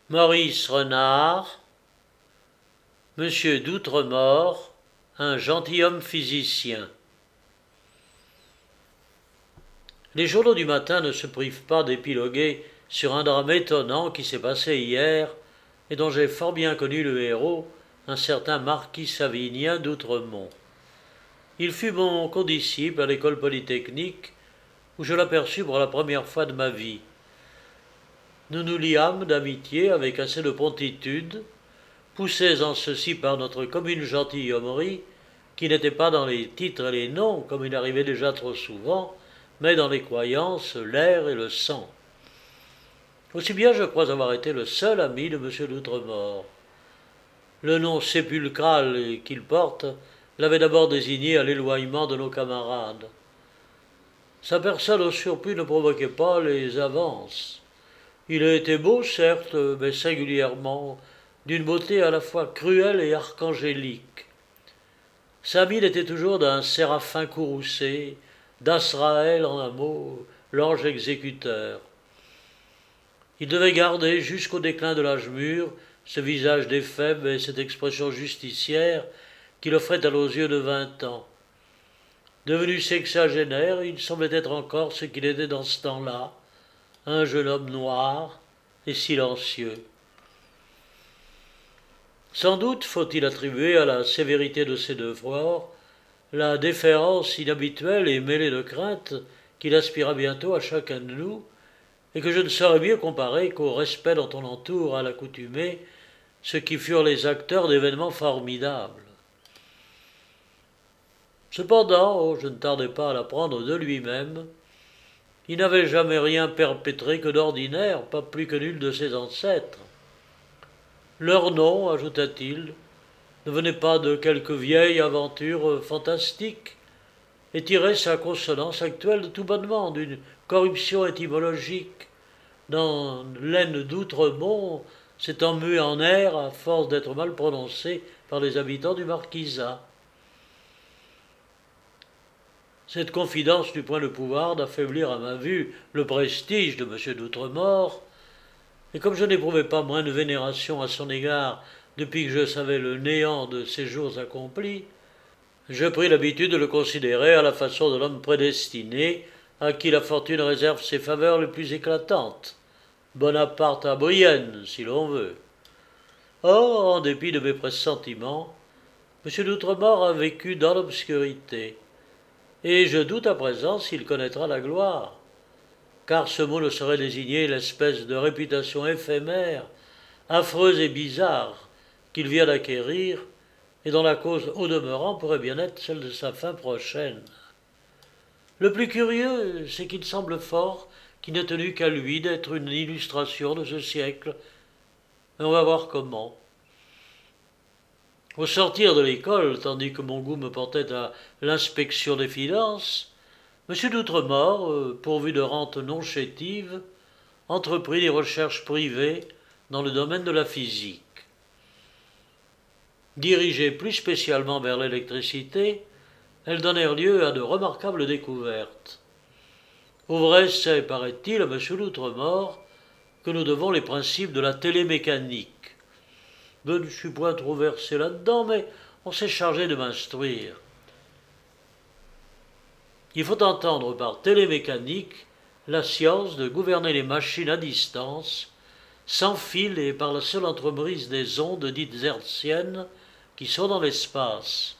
Maurice Renard, Monsieur d'Outremort, un gentilhomme physicien. Les journaux du matin ne se privent pas d'épiloguer sur un drame étonnant qui s'est passé hier et dont j'ai fort bien connu le héros, un certain marquis Savinien d'Outremont. Il fut mon condisciple à l'école polytechnique où je l'aperçus pour la première fois de ma vie. Nous nous liâmes d'amitié avec assez de promptitude, poussés en ceci par notre commune gentilhommerie, qui n'était pas dans les titres et les noms, comme il arrivait déjà trop souvent, mais dans les croyances, l'air et le sang. Aussi bien je crois avoir été le seul ami de M. d'Outremort. Le nom sépulcral qu'il porte l'avait d'abord désigné à l'éloignement de nos camarades. Sa personne au surplus ne provoquait pas les avances. Il a été beau, certes, mais singulièrement, d'une beauté à la fois cruelle et archangélique. Sa mine était toujours d'un séraphin courroucé, d'Asraël en un mot, l'ange exécuteur. Il devait garder jusqu'au déclin de l'âge mûr ce visage d'éphèbe et cette expression justicière qu'il offrait à nos yeux de 20 ans. Devenu sexagénaire, il semblait être encore ce qu'il était dans ce temps-là, un jeune homme noir et silencieux. Sans doute faut-il attribuer à la sévérité de ses devoirs la déférence inhabituelle et mêlée de crainte qu'il aspira bientôt à chacun de nous, et que je ne saurais mieux comparer qu'au respect dont on entoure à l'accoutumée ceux qui furent les acteurs d'événements formidables. Cependant, je ne tardai pas à l'apprendre de lui-même, il n'avait jamais rien perpétré que d'ordinaire, pas plus que nul de ses ancêtres. Leur nom, ajouta-t-il, ne venait pas de quelque vieille aventure fantastique, et tirait sa consonance actuelle tout bonnement d'une corruption étymologique, dans l'aine d'Outremont s'étant muée en air à force d'être mal prononcée par les habitants du marquisat. Cette confidence n'eut point le pouvoir d'affaiblir à ma vue le prestige de M. d'Outremort, et comme je n'éprouvais pas moins de vénération à son égard depuis que je savais le néant de ses jours accomplis, je pris l'habitude de le considérer à la façon de l'homme prédestiné à qui la fortune réserve ses faveurs les plus éclatantes. Bonaparte à Brienne, si l'on veut. Or, en dépit de mes pressentiments, M. d'Outremort a vécu dans l'obscurité, et je doute à présent s'il connaîtra la gloire, car ce mot ne saurait désigner l'espèce de réputation éphémère, affreuse et bizarre qu'il vient d'acquérir, et dont la cause au demeurant pourrait bien être celle de sa fin prochaine. Le plus curieux, c'est qu'il semble fort qu'il n'ait tenu qu'à lui d'être une illustration de ce siècle, mais on va voir comment. Au sortir de l'école, tandis que mon goût me portait à l'inspection des finances, M. d'Outremort, pourvu de rentes non chétives, entreprit des recherches privées dans le domaine de la physique. Dirigées plus spécialement vers l'électricité, elles donnèrent lieu à de remarquables découvertes. Au vrai, c'est, paraît-il, à M. d'Outremort que nous devons les principes de la télémécanique. Je ne suis point trop versé là-dedans, mais on s'est chargé de m'instruire. Il faut entendre par télémécanique la science de gouverner les machines à distance, sans fil et par la seule entreprise des ondes dites hertziennes qui sont dans l'espace.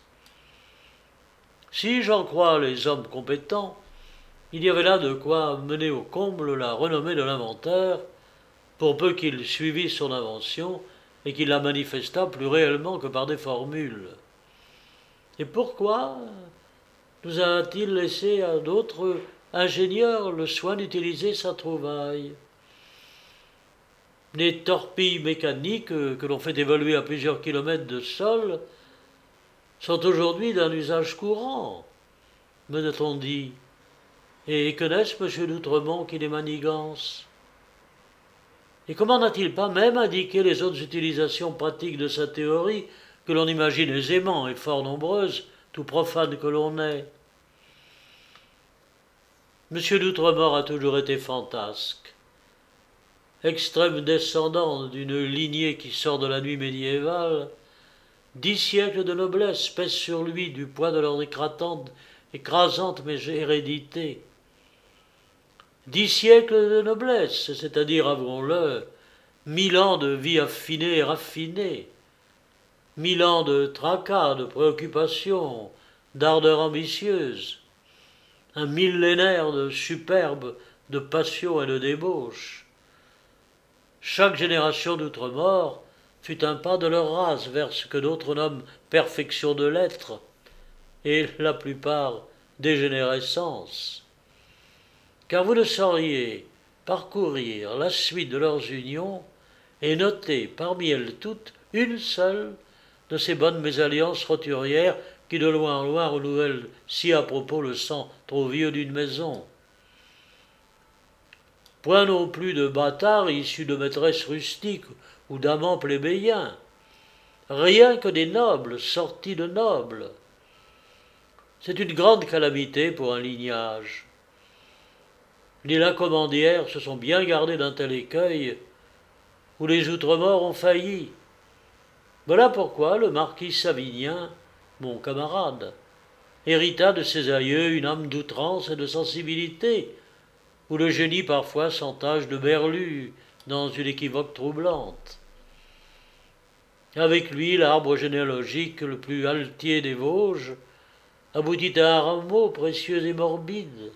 Si j'en crois les hommes compétents, il y avait là de quoi mener au comble la renommée de l'inventeur, pour peu qu'il suivît son invention et qu'il la manifestât plus réellement que par des formules. Et pourquoi nous a-t-il laissé à d'autres ingénieurs le soin d'utiliser sa trouvaille? Les torpilles mécaniques que l'on fait évoluer à plusieurs kilomètres de sol sont aujourd'hui d'un usage courant, me a-t-on dit, et connaissent M. d'Outremont qui les manigance. Et comment n'a-t-il pas même indiqué les autres utilisations pratiques de sa théorie, que l'on imagine aisément et fort nombreuses, tout profane que l'on est? M. d'Outremort a toujours été fantasque. extrême descendant d'une lignée qui sort de la nuit médiévale, 10 siècles de noblesse pèsent sur lui du poids de leur écrasante mais hérédité. 10 siècles de noblesse, c'est-à-dire, avouons-le, 1000 ans de vie affinée et raffinée, 1000 ans de tracas, de préoccupations, d'ardeur ambitieuse, un millénaire de superbe, de passion et de débauche. Chaque génération d'outre-morts fut un pas de leur race vers ce que d'autres nomment perfection de l'être, et la plupart dégénérescence. Car vous ne sauriez parcourir la suite de leurs unions et noter parmi elles toutes une seule de ces bonnes mésalliances roturières qui de loin en loin renouvellent si à propos le sang trop vieux d'une maison. Point non plus de bâtards issus de maîtresses rustiques ou d'amants plébéiens, rien que des nobles sortis de nobles. C'est une grande calamité pour un lignage. Les Lacommandières se sont bien gardés d'un tel écueil, où les Outre-morts ont failli. Voilà pourquoi le marquis Savinien, mon camarade, hérita de ses aïeux une âme d'outrance et de sensibilité, où le génie parfois s'entache de berlus dans une équivoque troublante. Avec lui, l'arbre généalogique le plus altier des Vosges aboutit à un rameau précieux et morbide.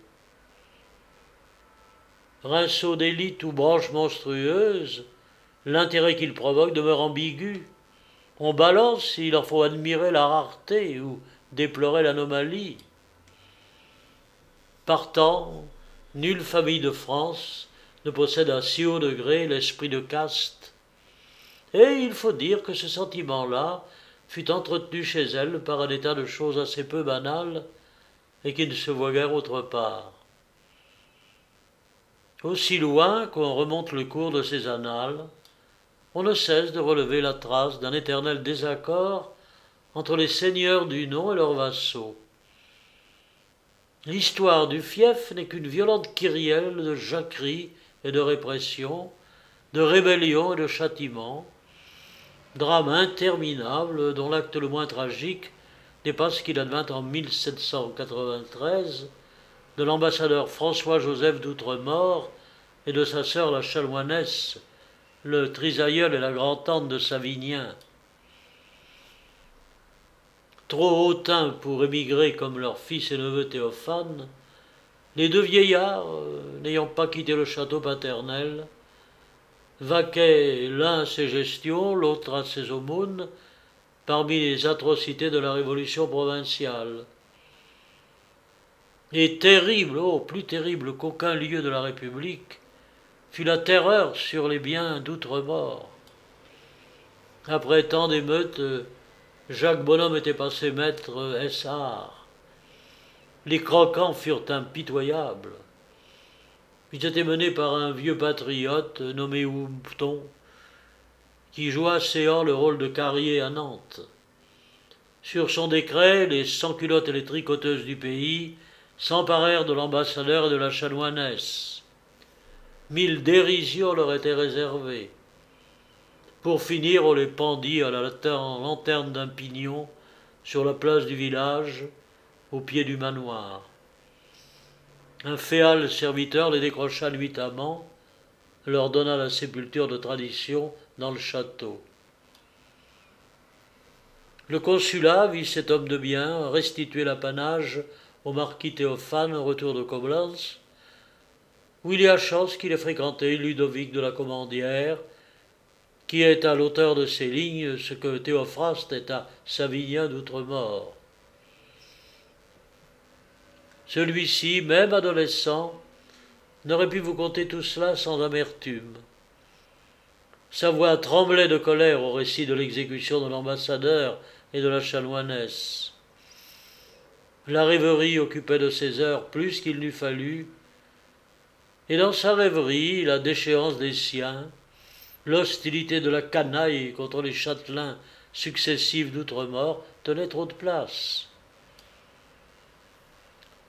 Rinceau d'élite ou branche monstrueuse, l'intérêt qu'il provoque demeure ambigu. On balance s'il leur faut admirer la rareté ou déplorer l'anomalie. Partant, nulle famille de France ne possède à si haut degré l'esprit de caste. Et il faut dire que ce sentiment-là fut entretenu chez elle par un état de choses assez peu banal et qui ne se voit guère autre part. Aussi loin qu'on remonte le cours de ces annales, on ne cesse de relever la trace d'un éternel désaccord entre les seigneurs du nom et leurs vassaux. L'histoire du fief n'est qu'une violente kyrielle de jacquerie et de répression, de rébellion et de châtiment, drame interminable dont l'acte le moins tragique dépasse ce qu'il advint en 1793 de l'ambassadeur François-Joseph d'Outremort et de sa sœur la chanoinesse, le trisaïeul et la grand-tante de Savinien. Trop hautains pour émigrer comme leur fils et neveu Théophane, les deux vieillards, n'ayant pas quitté le château paternel, vaquaient l'un à ses gestions, l'autre à ses aumônes, parmi les atrocités de la Révolution provinciale. Et terrible, oh, plus terrible qu'aucun lieu de la République, fut la terreur sur les biens d'Outre-Mort. Après tant d'émeutes, Jacques Bonhomme était passé maître essart. Les croquants furent impitoyables. Ils étaient menés par un vieux patriote nommé Houpton, qui joua séant le rôle de Carrier à Nantes. Sur son décret, les sans-culottes et les tricoteuses du pays s'emparèrent de l'ambassadeur et de la chanoinesse. 1000 dérisions leur étaient réservées. Pour finir, on les pendit à la lanterne d'un pignon sur la place du village, au pied du manoir. Un féal serviteur les décrocha nuitamment, leur donna la sépulture de tradition dans le château. Le consulat vit cet homme de bien restituer l'apanage au marquis Théophane au retour de Coblence, où il y a chance qu'il ait fréquenté Ludovic de la Commandière, qui est à l'auteur de ces lignes ce que Théophraste est à Savinien d'Outremort. Celui-ci, même adolescent, n'aurait pu vous conter tout cela sans amertume. Sa voix tremblait de colère au récit de l'exécution de l'ambassadeur et de la chanoinesse. La rêverie occupait de ses heures plus qu'il n'eût fallu, et dans sa rêverie, la déchéance des siens, l'hostilité de la canaille contre les châtelains successifs d'Outremort tenaient trop de place.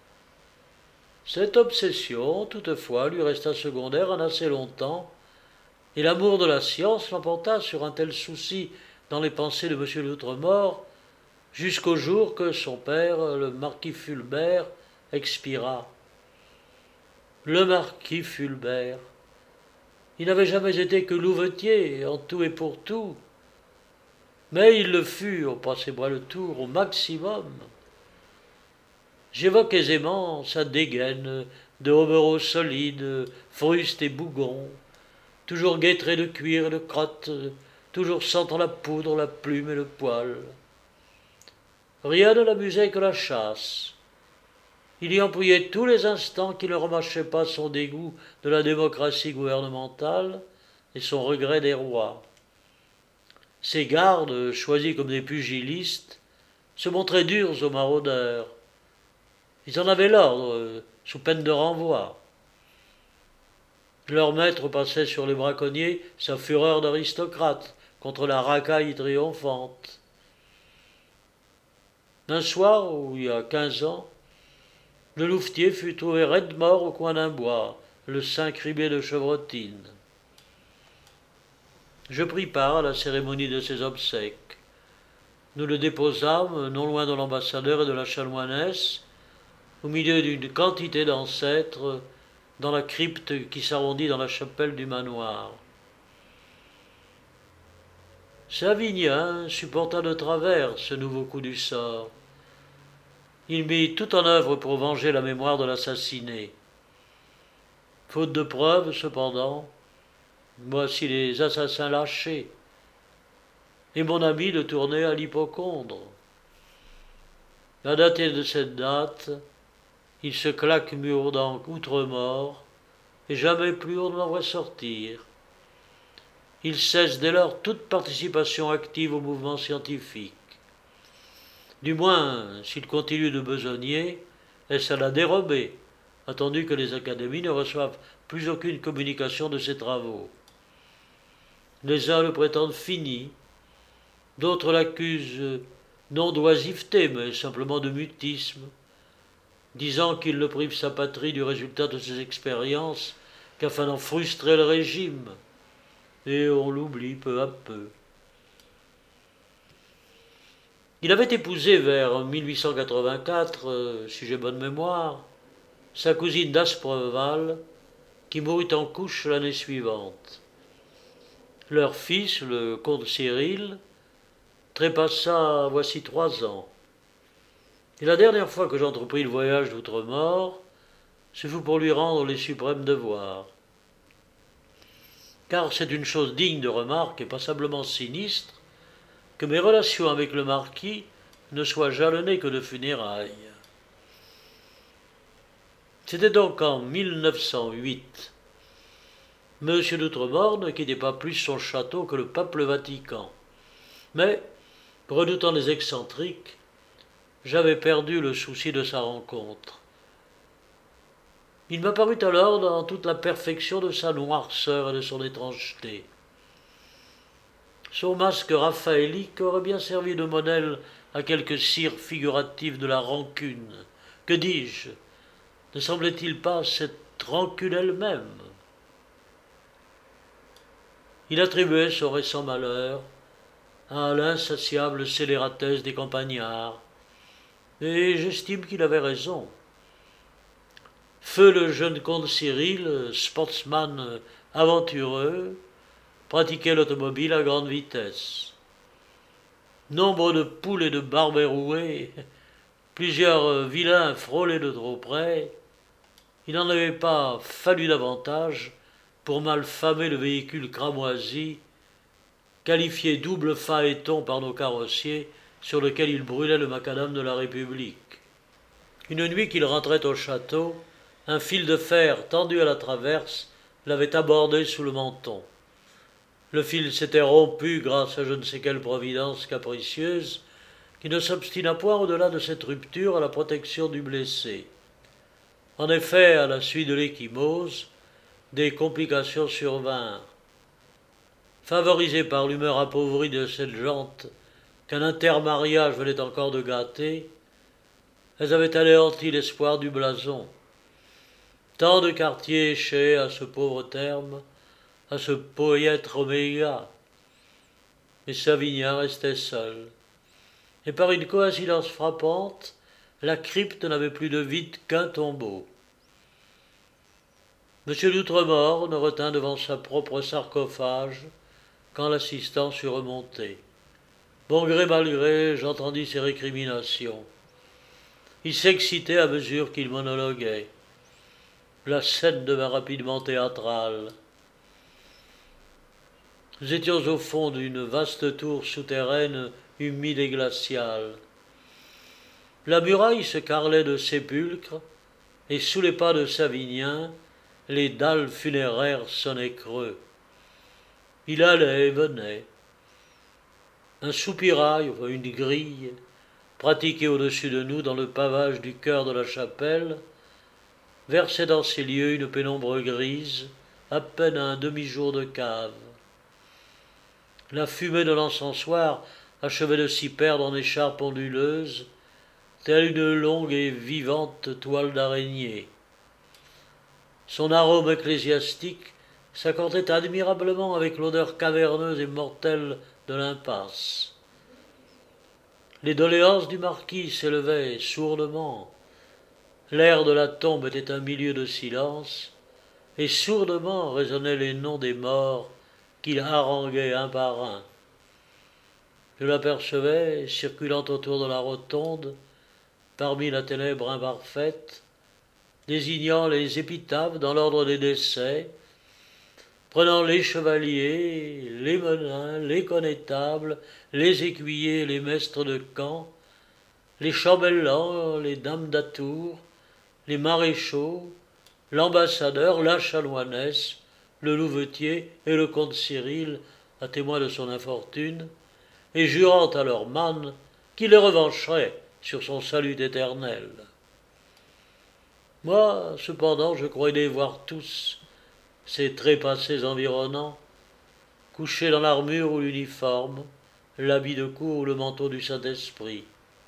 Cette obsession, toutefois, lui resta secondaire en assez longtemps, et l'amour de la science l'emporta sur un tel souci dans les pensées de M. d'Outremort, jusqu'au jour que son père, le marquis Fulbert, expira. Le marquis Fulbert, il n'avait jamais été que louvetier en tout et pour tout, mais il le fut, passez-moi le tour, au maximum. J'évoque aisément sa dégaine de hobereau solide, fruste et bougon, toujours guêtré de cuir et de crotte, toujours sentant la poudre, la plume et le poil. Rien ne l'amusait que la chasse. Il y employait tous les instants qui ne remâchaient pas son dégoût de la démocratie gouvernementale et son regret des rois. Ses gardes, choisis comme des pugilistes, se montraient durs aux maraudeurs. Ils en avaient l'ordre, sous peine de renvoi. Leur maître passait sur les braconniers sa fureur d'aristocrate contre la racaille triomphante. Un soir, où il y a 15 ans, le louvetier fut trouvé raide mort au coin d'un bois, le sein criblé de chevrotines. Je pris part à la cérémonie de ses obsèques. Nous le déposâmes non loin de l'ambassadeur et de la chanoinesse, au milieu d'une quantité d'ancêtres, dans la crypte qui s'arrondit dans la chapelle du manoir. Savinien supporta de travers ce nouveau coup du sort. Il mit tout en œuvre pour venger la mémoire de l'assassiné. Faute de preuves, cependant, voici les assassins lâchés, et mon ami le tournait à l'hypocondre. À dater de cette date, il se claque mur outre-mort, et jamais plus on ne l'en voit sortir. Il cesse dès lors toute participation active au mouvement scientifique. Du moins, s'il continue de besogner, est-ce à la dérobée, attendu que les académies ne reçoivent plus aucune communication de ses travaux. Les uns le prétendent fini, d'autres l'accusent non d'oisiveté, mais simplement de mutisme, disant qu'il ne prive sa patrie du résultat de ses expériences qu'afin d'en frustrer le régime, et on l'oublie peu à peu. Il avait épousé vers 1884, si j'ai bonne mémoire, sa cousine d'Aspreval, qui mourut en couche l'année suivante. Leur fils, le comte Cyril, trépassa voici 3 ans. Et la dernière fois que j'entrepris le voyage d'outre-mort, ce fut pour lui rendre les suprêmes devoirs. Car c'est une chose digne de remarque et passablement sinistre que mes relations avec le marquis ne soient jalonnées que de funérailles. C'était donc en 1908. M. d'Outremort ne quittait pas plus son château que le pape le Vatican. Mais, redoutant les excentriques, j'avais perdu le souci de sa rencontre. Il m'apparut alors dans toute la perfection de sa noirceur et de son étrangeté. Son masque raphaélique aurait bien servi de modèle à quelque cire figurative de la rancune. Que dis-je? Ne semblait-il pas cette rancune elle-même? Il attribuait son récent malheur à l'insatiable scélératesse des campagnards, et j'estime qu'il avait raison. Feu le jeune comte Cyril, sportsman aventureux, pratiquait l'automobile à grande vitesse. Nombre de poules et de barbets roués, plusieurs vilains frôlaient de trop près, il n'en avait pas fallu davantage pour malfamer le véhicule cramoisi, qualifié double phaéton par nos carrossiers, sur lequel il brûlait le macadam de la République. Une nuit qu'il rentrait au château, un fil de fer tendu à la traverse l'avait abordé sous le menton. Le fil s'était rompu grâce à je ne sais quelle providence capricieuse qui ne s'obstina point au-delà de cette rupture à la protection du blessé. En effet, à la suite de l'ecchymose, des complications survinrent. Favorisées par l'humeur appauvrie de cette gente qu'un intermariage venait encore de gâter, elles avaient anéanti l'espoir du blason. Tant de quartiers échaient à ce pauvre terme, à ce poète Oméga. Mais Savinien restait seul. Et par une coïncidence frappante, la crypte n'avait plus de vide qu'un tombeau. M. d'Outremort ne retint devant sa propre sarcophage quand l'assistant fut remonté. Bon gré mal gré, j'entendis ses récriminations. Il s'excitait à mesure qu'il monologuait. La scène devint rapidement théâtrale. Nous étions au fond d'une vaste tour souterraine humide et glaciale. La muraille se carrelait de sépulcres, et sous les pas de Savinien, les dalles funéraires sonnaient creux. Il allait et venait. Un soupirail, une grille, pratiquée au-dessus de nous dans le pavage du chœur de la chapelle, versait dans ces lieux une pénombre grise, à peine à un demi-jour de cave. La fumée de l'encensoir achevait de s'y perdre en écharpes onduleuses, telle une longue et vivante toile d'araignée. Son arôme ecclésiastique s'accordait admirablement avec l'odeur caverneuse et mortelle de l'impasse. Les doléances du marquis s'élevaient sourdement. L'air de la tombe était un milieu de silence, et sourdement résonnaient les noms des morts qu'il haranguait un par un. Je l'apercevais, circulant autour de la rotonde, parmi la ténèbre imparfaite, désignant les épitaphes dans l'ordre des décès, prenant les chevaliers, les menins, les connétables, les écuyers, les maîtres de camp, les chambellans, les dames d'atour, les maréchaux, l'ambassadeur, la chanoinesse, le louvetier et le comte Cyril, à témoin de son infortune, et jurant à leur manne qu'il les revancherait sur son salut éternel. Moi, cependant, je croyais les voir tous, ces trépassés environnants, couchés dans l'armure ou l'uniforme, l'habit de cour ou le manteau du Saint-Esprit.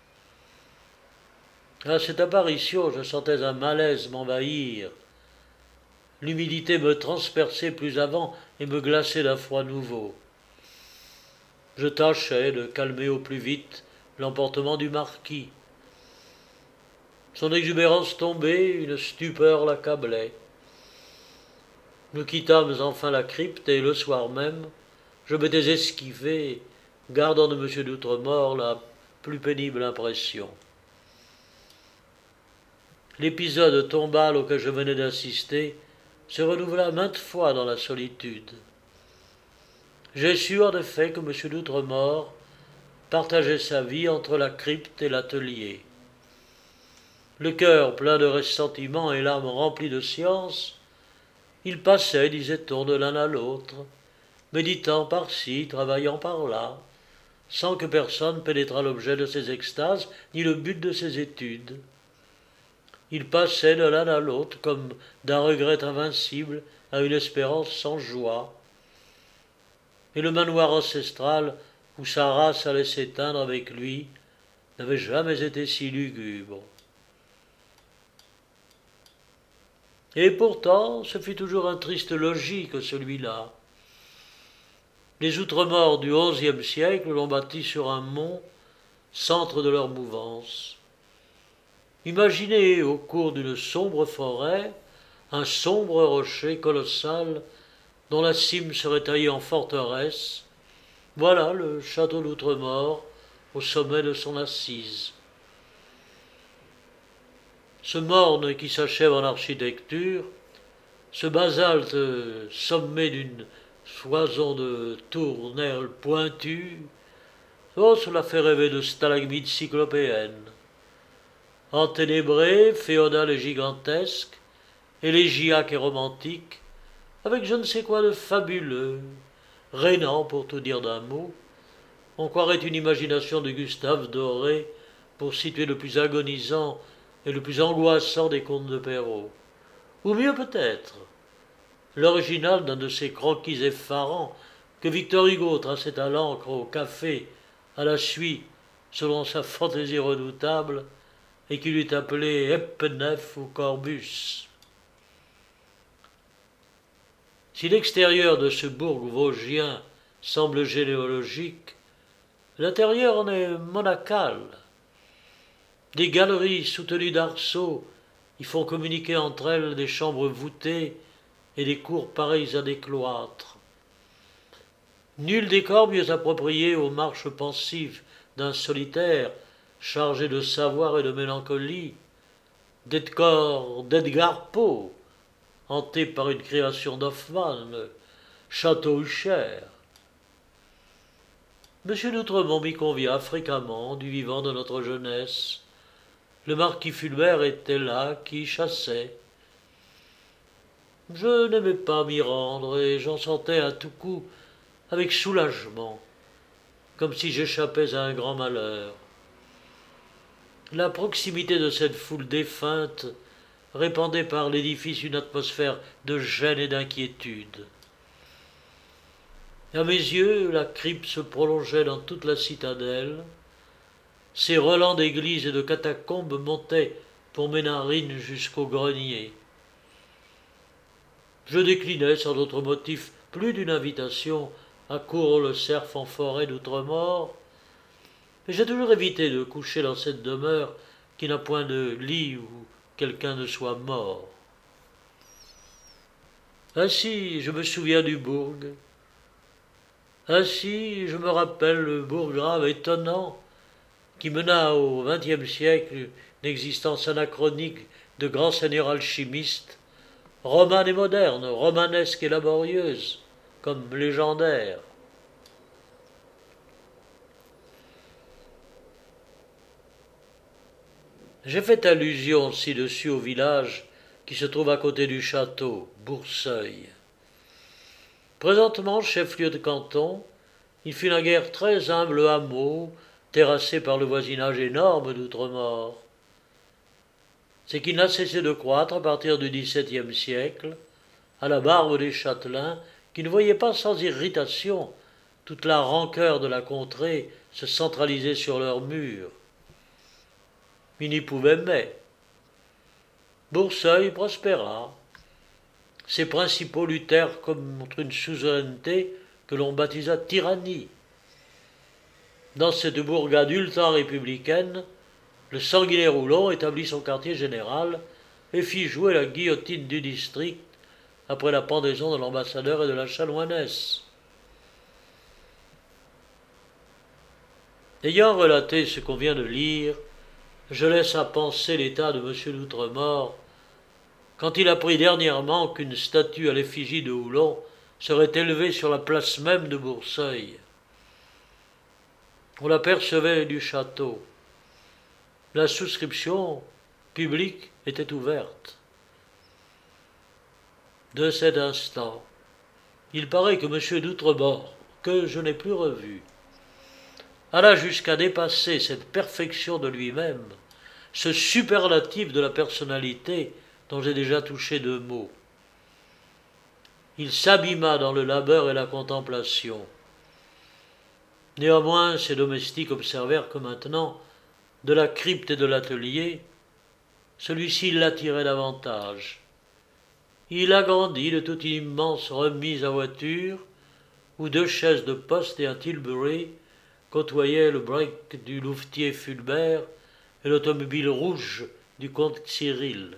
À cette apparition, je sentais un malaise m'envahir. L'humidité me transperçait plus avant et me glaçait d'un froid nouveau. Je tâchais de calmer au plus vite l'emportement du marquis. Son exubérance tombée, une stupeur l'accablait. Nous quittâmes enfin la crypte et le soir même, je m'étais esquivé, gardant de M. d'Outremort la plus pénible impression. L'épisode tombal auquel je venais d'assister se renouvela maintes fois dans la solitude. J'ai su en effet que M. d'Outremort partageait sa vie entre la crypte et l'atelier. Le cœur plein de ressentiment et l'âme remplie de science, il passait, disait-on, de l'un à l'autre, méditant par-ci, travaillant par-là, sans que personne pénétrât l'objet de ses extases ni le but de ses études. Il passait de l'un à l'autre comme d'un regret invincible à une espérance sans joie. Et le manoir ancestral où sa race allait s'éteindre avec lui n'avait jamais été si lugubre. Et pourtant, ce fut toujours un triste logis que celui-là. Les Outremorts du XIe siècle l'ont bâti sur un mont, centre de leur mouvance. Imaginez au cours d'une sombre forêt un sombre rocher colossal dont la cime serait taillée en forteresse. Voilà le château d'Outremort au sommet de son assise. Ce morne qui s'achève en architecture, ce basalte sommé d'une foison de tournelles pointues, oh, cela fait rêver de stalagmites cyclopéennes. Enténébré, féodal et gigantesque, élégiaque et romantique, avec je ne sais quoi de fabuleux, rénant pour tout dire d'un mot, on croirait une imagination de Gustave Doré pour situer le plus agonisant et le plus angoissant des contes de Perrault. Ou mieux peut-être, l'original d'un de ces croquis effarants que Victor Hugo traçait à l'encre au café, à la suie, selon sa fantaisie redoutable, et qu'il eût appelé Epnef ou Corbus. Si l'extérieur de ce bourg vosgien semble généalogique, l'intérieur en est monacal. Des galeries soutenues d'arceaux y font communiquer entre elles des chambres voûtées et des cours pareilles à des cloîtres. Nul décor mieux approprié aux marches pensives d'un solitaire chargé de savoir et de mélancolie, d'Edgar Poe, hanté par une création d'Hoffmann, Château Usher. M. d'Outremont m'y convia fréquemment du vivant de notre jeunesse. Le marquis Fulbert était là qui chassait. Je n'aimais pas m'y rendre et j'en sentais à tout coup avec soulagement, comme si j'échappais à un grand malheur. La proximité de cette foule défunte répandait par l'édifice une atmosphère de gêne et d'inquiétude. À mes yeux, la crypte se prolongeait dans toute la citadelle. Ses relents d'églises et de catacombes montaient pour mes narines jusqu'au grenier. Je déclinai sans autre motif plus d'une invitation à courir le cerf en forêt d'Outremort, mais j'ai toujours évité de coucher dans cette demeure qui n'a point de lit où quelqu'un ne soit mort. Ainsi, je me souviens du bourg. Ainsi, je me rappelle le bourggrave étonnant qui mena au XXe siècle une existence anachronique de grands seigneurs alchimistes, romane et moderne, romanesque et laborieuse, comme légendaire. J'ai fait allusion ci-dessus au village qui se trouve à côté du château, Bourseuil. Présentement chef-lieu de canton, il fut naguère très humble hameau, terrassé par le voisinage énorme d'Outremort. C'est qu'il n'a cessé de croître à partir du XVIIe siècle, à la barbe des châtelains, qui ne voyaient pas sans irritation toute la rancœur de la contrée se centraliser sur leurs murs. Il n'y pouvait mais. Bourseuil prospéra. Ses principaux luttèrent contre une suzeraineté que l'on baptisa tyrannie. Dans cette bourgade ultra-républicaine, le sanguinaire Houlon établit son quartier général et fit jouer la guillotine du district après la pendaison de l'ambassadeur et de la chanoinesse. Ayant relaté ce qu'on vient de lire, je laisse à penser l'état de M. d'Outremort quand il apprit dernièrement qu'une statue à l'effigie de Houlon serait élevée sur la place même de Bourseuil. On l'apercevait du château. La souscription publique était ouverte. De cet instant, il paraît que M. d'Outremort, que je n'ai plus revu, alla jusqu'à dépasser cette perfection de lui-même, ce superlatif de la personnalité dont j'ai déjà touché 2 mots. Il s'abîma dans le labeur et la contemplation. Néanmoins, ses domestiques observèrent que maintenant, de la crypte et de l'atelier, celui-ci l'attirait davantage. Il agrandit de toute une immense remise à voiture, où 2 chaises de poste et un tilbury côtoyaient le break du louvetier Fulbert et l'automobile rouge du comte Cyril.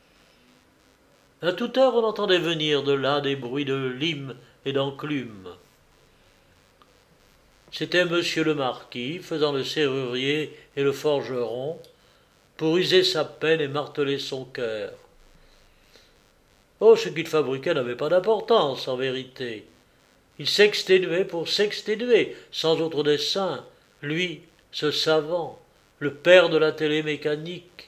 À toute heure, on entendait venir de là des bruits de lime et d'enclume. C'était monsieur le marquis, faisant le serrurier et le forgeron, pour user sa peine et marteler son cœur. Oh, ce qu'il fabriquait n'avait pas d'importance, en vérité. Il s'exténuait pour s'exténuer, sans autre dessein, lui, ce savant, le père de la télémécanique.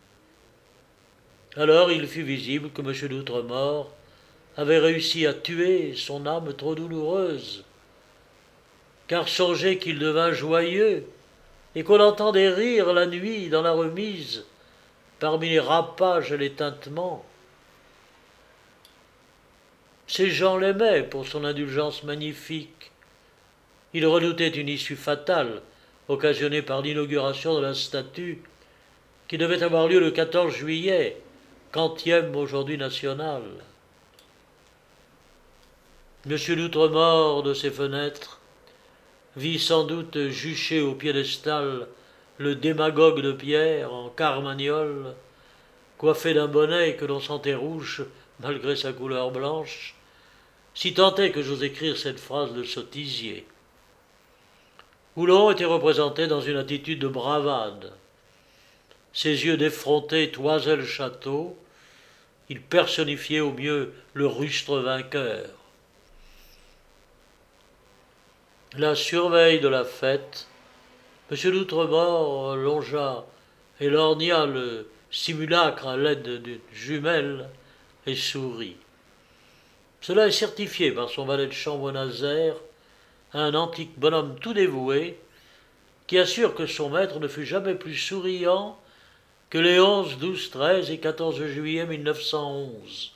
Alors il fut visible que M. d'Outremort avait réussi à tuer son âme trop douloureuse, car songez qu'il devint joyeux et qu'on l'entendait rire la nuit dans la remise, parmi les rapages et les tintements. Ces gens l'aimaient pour son indulgence magnifique. Ils redoutaient une issue fatale, occasionnée par l'inauguration de la statue, qui devait avoir lieu le 14 juillet, quantième aujourd'hui national. Monsieur d'Outremort, de ses fenêtres, vit sans doute jucher au piédestal le démagogue de pierre en carmagnole, coiffé d'un bonnet que l'on sentait rouge malgré sa couleur blanche, si tant est que j'ose écrire cette phrase de sottisier. Houlon était représenté dans une attitude de bravade. Ses yeux d'effronté toisaient le château, il personnifiait au mieux le rustre vainqueur. La surveille de la fête, M. d'Outremort longea et lorgna le simulacre à l'aide d'une jumelle et sourit. Cela est certifié par son valet de chambre Nazaire, un antique bonhomme tout dévoué, qui assure que son maître ne fut jamais plus souriant que les 11, 12, 13 et 14 juillet 1911.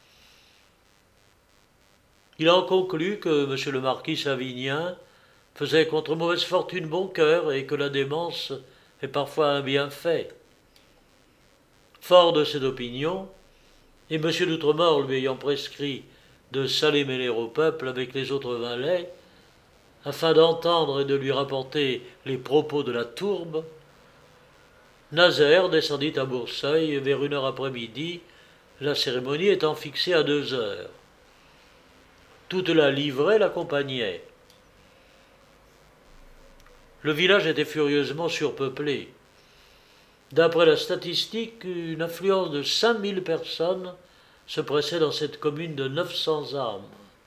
Il en conclut que M. le marquis Savinien faisait contre mauvaise fortune bon cœur et que la démence est parfois un bienfait. Fort de cette opinion, et M. d'Outremort lui ayant prescrit de saler mêler au peuple avec les autres valets, afin d'entendre et de lui rapporter les propos de la tourbe, Nazaire descendit à Bourseil vers 1 heure après-midi, la cérémonie étant fixée à 2 heures. Toute la livrée l'accompagnait. Le village était furieusement surpeuplé. D'après la statistique, une affluence de 5000 personnes se pressait dans cette commune de 900 âmes.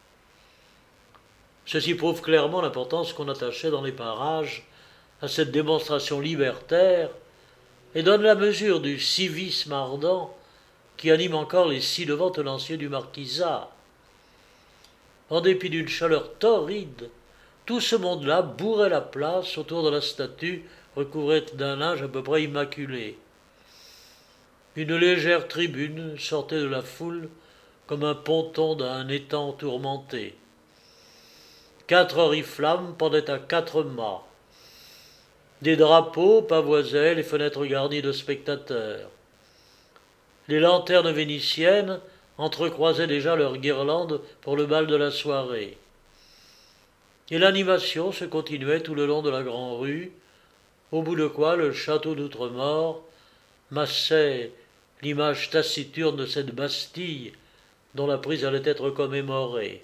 Ceci prouve clairement l'importance qu'on attachait dans les parages à cette démonstration libertaire et donne la mesure du civisme ardent qui anime encore les 6 devants tenanciers du marquisat. En dépit d'une chaleur torride, tout ce monde-là bourrait la place autour de la statue recouverte d'un linge à peu près immaculé. Une légère tribune sortait de la foule comme un ponton d'un étang tourmenté. 4 oriflammes pendaient à 4 mâts. Des drapeaux pavoisaient les fenêtres garnies de spectateurs. Les lanternes vénitiennes entrecroisaient déjà leurs guirlandes pour le bal de la soirée. Et l'animation se continuait tout le long de la grande rue, au bout de quoi le château d'Outremort massait l'image taciturne de cette Bastille dont la prise allait être commémorée.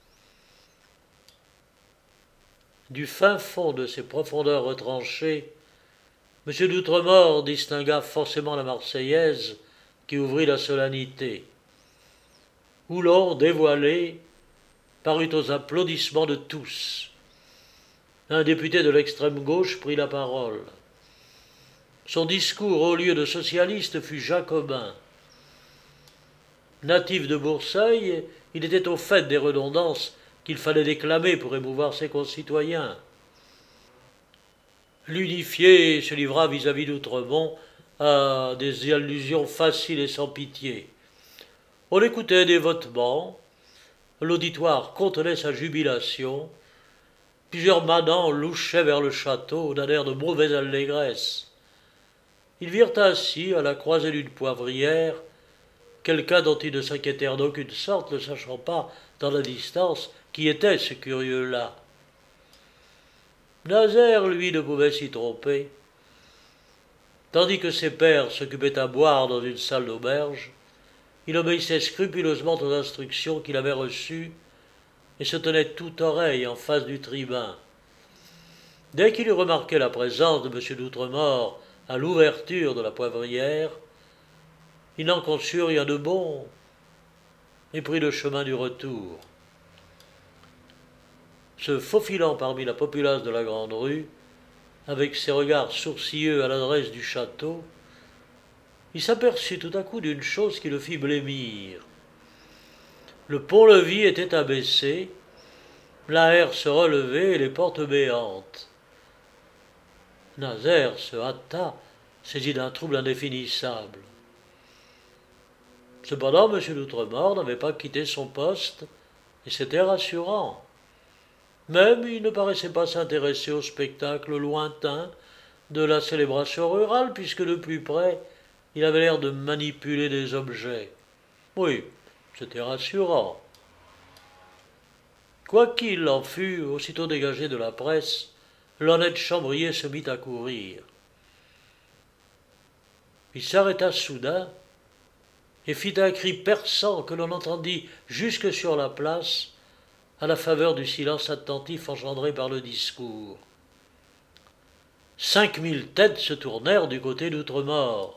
Du fin fond de ces profondeurs retranchées, M. d'Outremort distingua forcément la Marseillaise qui ouvrit la solennité. Houlon, dévoilé, parut aux applaudissements de tous. Un député de l'extrême gauche prit la parole. Son discours, au lieu de socialiste, fut jacobin. Natif de Bourseil, il était au fait des redondances qu'il fallait déclamer pour émouvoir ses concitoyens. L'unifié se livra vis-à-vis d'Outremont à des allusions faciles et sans pitié. On l'écoutait dévotement, l'auditoire contenait sa jubilation, plusieurs manants louchaient vers le château d'un air de mauvaise allégresse. Ils virent ainsi, à la croisée d'une poivrière, quelqu'un dont ils ne s'inquiétèrent d'aucune sorte, ne sachant pas, dans la distance, qui était ce curieux-là. Nazaire, lui, ne pouvait s'y tromper. Tandis que ses pairs s'occupaient à boire dans une salle d'auberge, il obéissait scrupuleusement aux instructions qu'il avait reçues et se tenait tout oreille en face du tribun. Dès qu'il eut remarqué la présence de M. d'Outremort à l'ouverture de la poivrière, il n'en conçut rien de bon et prit le chemin du retour. Se faufilant parmi la populace de la grande rue, avec ses regards sourcilleux à l'adresse du château, il s'aperçut tout à coup d'une chose qui le fit blêmir. Le pont-levis était abaissé, la herse relevée et les portes béantes. Nazaire se hâta, saisi d'un trouble indéfinissable. Cependant, M. d'Outremort n'avait pas quitté son poste, et c'était rassurant. Même il ne paraissait pas s'intéresser au spectacle lointain de la célébration rurale, puisque de plus près, il avait l'air de manipuler des objets. Oui, c'était rassurant. Quoi qu'il en fût, aussitôt dégagé de la presse, l'honnête chambrier se mit à courir. Il s'arrêta soudain et fit un cri perçant que l'on entendit jusque sur la place, à la faveur du silence attentif engendré par le discours. 5000 têtes se tournèrent du côté d'Outremort.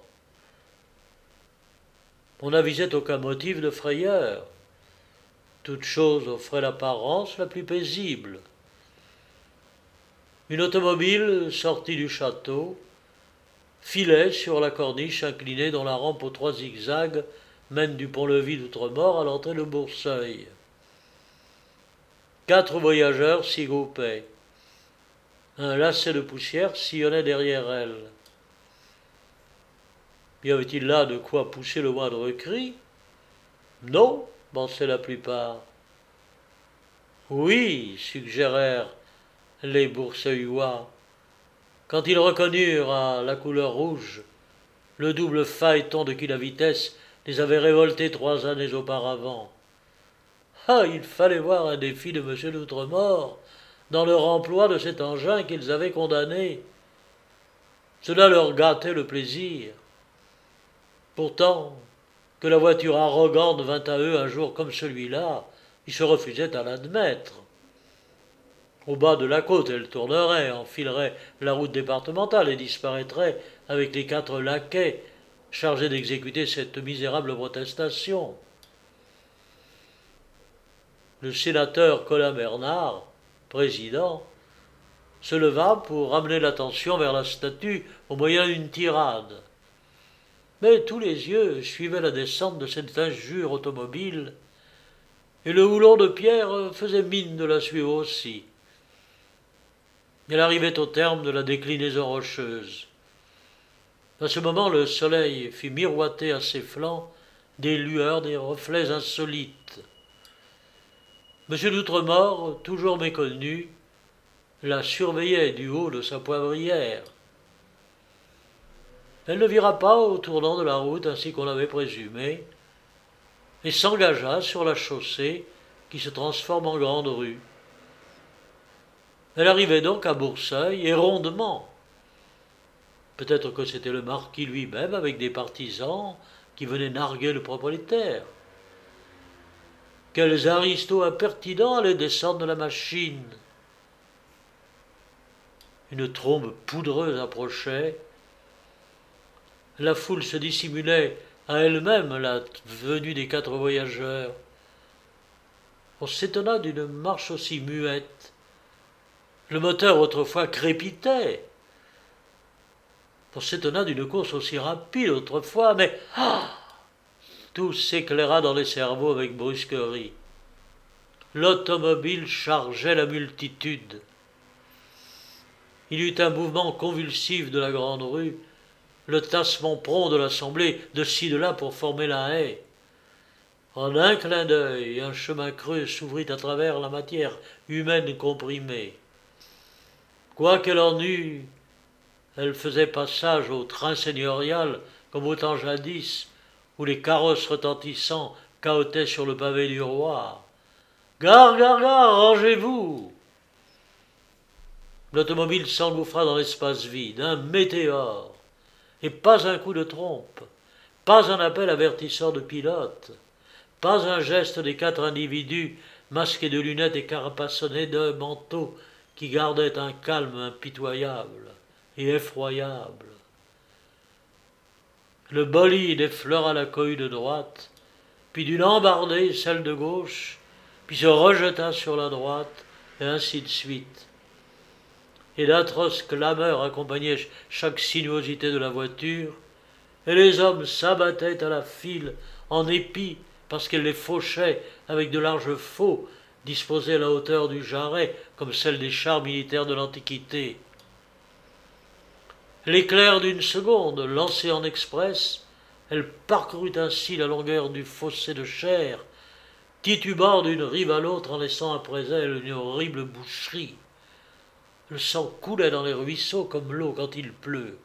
On n'avisait aucun motif de frayeur. Toute chose offrait l'apparence la plus paisible. Une automobile sortie du château filait sur la corniche inclinée dont la rampe aux 3 zigzags mène du pont-levis d'Outremort à l'entrée de Bourseul. 4 voyageurs s'y groupaient. Un lacet de poussière sillonnait derrière elle. Y avait-il là de quoi pousser le moindre cri? Non, pensaient la plupart. Oui, suggérèrent les Bourseillois, quand ils reconnurent à la couleur rouge le double phaéton de qui la vitesse les avait révoltés 3 années auparavant. Ah, il fallait voir un défi de M. d'Outremort dans leur emploi de cet engin qu'ils avaient condamné. Cela leur gâtait le plaisir. Pourtant, que la voiture arrogante vint à eux un jour comme celui-là, ils se refusaient à l'admettre. Au bas de la côte, elle tournerait, enfilerait la route départementale et disparaîtrait avec les 4 laquais chargés d'exécuter cette misérable protestation. Le sénateur Colin Bernard, président, se leva pour ramener l'attention vers la statue au moyen d'une tirade. Mais tous les yeux suivaient la descente de cette injure automobile, et le houlon de pierre faisait mine de la suivre aussi. Elle arrivait au terme de la déclinaison rocheuse. À ce moment, le soleil fit miroiter à ses flancs des lueurs, des reflets insolites. M. d'Outremort, toujours méconnu, la surveillait du haut de sa poivrière. Elle ne vira pas au tournant de la route ainsi qu'on l'avait présumé, et s'engagea sur la chaussée qui se transforme en grande rue. Elle arrivait donc à Bourseul, et rondement. Peut-être que c'était le marquis lui-même avec des partisans qui venaient narguer le propriétaire. Quels aristos impertinents allaient descendre de la machine. Une trombe poudreuse approchait. La foule se dissimulait à elle-même la venue des 4 voyageurs. On s'étonna d'une marche aussi muette. Le moteur autrefois crépitait. On s'étonna d'une course aussi rapide autrefois, mais tout s'éclaira dans les cerveaux avec brusquerie. L'automobile chargeait la multitude. Il y eut un mouvement convulsif de la grande rue, le tassement prompt de l'assemblée de ci de là pour former la haie. En un clin d'œil, un chemin creux s'ouvrit à travers la matière humaine comprimée. Quoi qu'elle en eût, elle faisait passage au train seigneurial comme au temps jadis, où les carrosses retentissants cahotaient sur le pavé du roi. « Gare, gare, gare, rangez-vous !» L'automobile s'engouffra dans l'espace vide, un météore, et pas un coup de trompe, pas un appel avertisseur de pilote, pas un geste des 4 individus masqués de lunettes et carapassonnés d'un manteau qui gardaient un calme impitoyable et effroyable. Le bolide effleura la cohue de droite, puis d'une embardée celle de gauche, puis se rejeta sur la droite, et ainsi de suite. Et d'atroces clameurs accompagnaient chaque sinuosité de la voiture, et les hommes s'abattaient à la file en épi parce qu'elle les fauchait avec de larges faux disposés à la hauteur du jarret comme celle des chars militaires de l'Antiquité. L'éclair d'une seconde, lancé en express, elle parcourut ainsi la longueur du fossé de chair, titubant d'une rive à l'autre en laissant après elle une horrible boucherie. Le sang coulait dans les ruisseaux comme l'eau quand il pleut.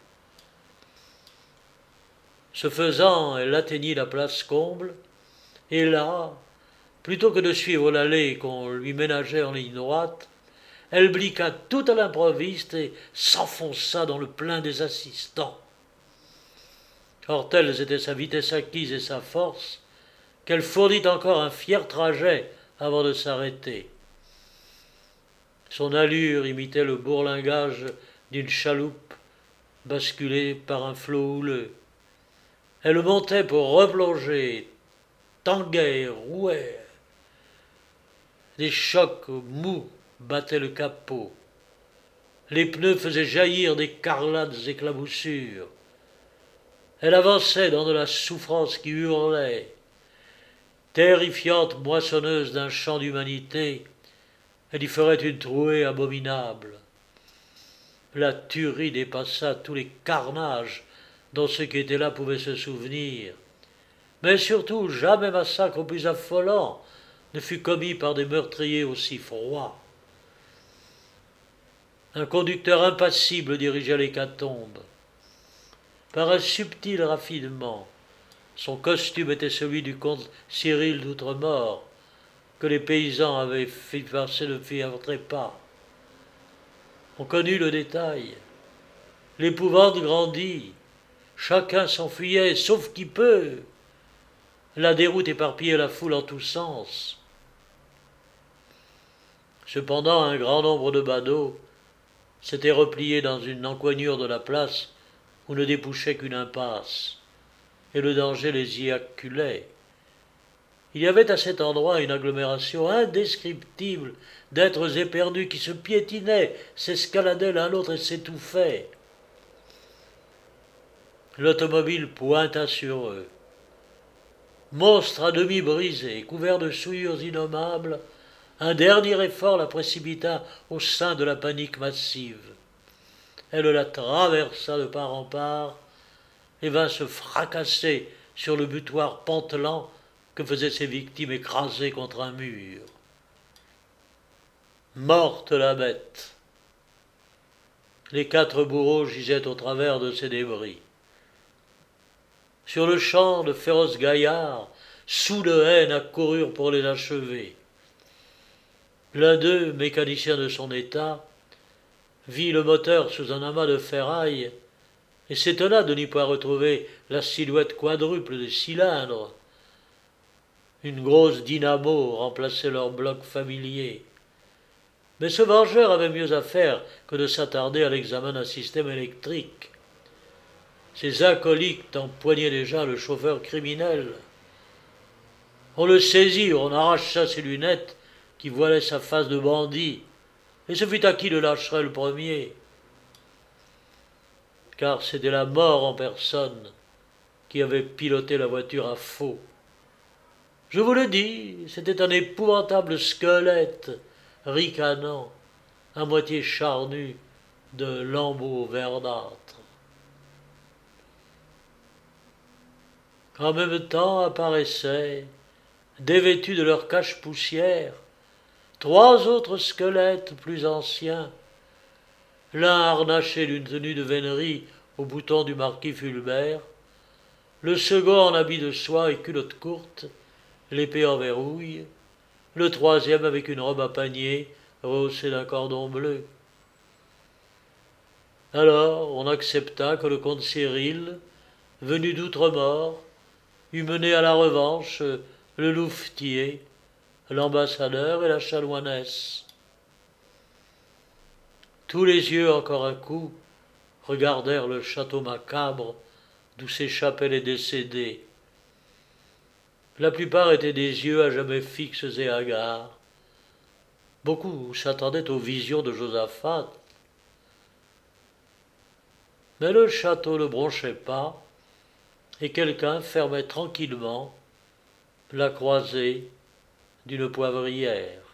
Ce faisant, elle atteignit la place Comble, et là, Plutôt que de suivre l'allée qu'on lui ménageait en ligne droite, elle bliqua tout à l'improviste et s'enfonça dans le plein des assistants. Or telles étaient sa vitesse acquise et sa force, qu'elle fournit encore un fier trajet avant de s'arrêter. Son allure imitait le bourlingage d'une chaloupe basculée par un flot houleux. Elle montait pour replonger, tanguait, rouait. Des chocs mous battaient le capot. Les pneus faisaient jaillir des carlades éclaboussures. Elle avançait dans de la souffrance qui hurlait. Terrifiante moissonneuse d'un champ d'humanité, elle y ferait une trouée abominable. La tuerie dépassa tous les carnages dont ceux qui étaient là pouvaient se souvenir. Mais surtout, jamais massacre plus affolant ne fut commis par des meurtriers aussi froids. Un conducteur impassible dirigeait l'hécatombe. Par un subtil raffinement, son costume était celui du comte Cyril d'Outremort, que les paysans avaient fait passer de fiers trépas. On connut le détail. L'épouvante grandit. Chacun s'enfuyait, sauf qui peut. La déroute éparpillait la foule en tous sens. Cependant, un grand nombre de badauds s'étaient repliés dans une encoignure de la place où ne débouchait qu'une impasse, et le danger les y acculait. Il y avait à cet endroit une agglomération indescriptible d'êtres éperdus qui se piétinaient, s'escaladaient l'un l'autre et s'étouffaient. L'automobile pointa sur eux. Monstre à demi brisé, couvert de souillures innommables, un dernier effort la précipita au sein de la panique massive. Elle la traversa de part en part et vint se fracasser sur le butoir pantelant que faisaient ses victimes écrasées contre un mur. Morte la bête. Les 4 bourreaux gisaient au travers de ces débris. Sur le champ, de féroces gaillards, saouls de haine, accoururent pour les achever. L'un d'eux, mécanicien de son état, vit le moteur sous un amas de ferraille et s'étonna de n'y pas retrouver la silhouette quadruple des cylindres. Une grosse dynamo remplaçait leur bloc familier. Mais ce vengeur avait mieux à faire que de s'attarder à l'examen d'un système électrique. Ses acolytes empoignaient déjà le chauffeur criminel. On le saisit, on arracha ses lunettes qui voilaient sa face de bandit, et ce fut à qui le lâcherait le premier. Car c'était la mort en personne qui avait piloté la voiture à faux. Je vous le dis, c'était un épouvantable squelette, ricanant, à moitié charnu, de lambeaux verdâtres. En même temps apparaissaient, dévêtus de leur cache-poussière, 3 autres squelettes plus anciens, l'un harnaché d'une tenue de vénerie au bouton du marquis Fulbert, le second en habit de soie et culotte courte, l'épée en verrouille, le troisième avec une robe à panier rehaussée d'un cordon bleu. Alors on accepta que le comte Cyril, venu d'Outremort, eût mené à la revanche le louvetier, l'ambassadeur et la chanoinesse. Tous les yeux, encore un coup, regardèrent le château macabre d'où s'échappaient les décédés. La plupart étaient des yeux à jamais fixes et hagards. Beaucoup s'attendaient aux visions de Josaphat. Mais le château ne bronchait pas, et quelqu'un fermait tranquillement la croisée d'une poivrière.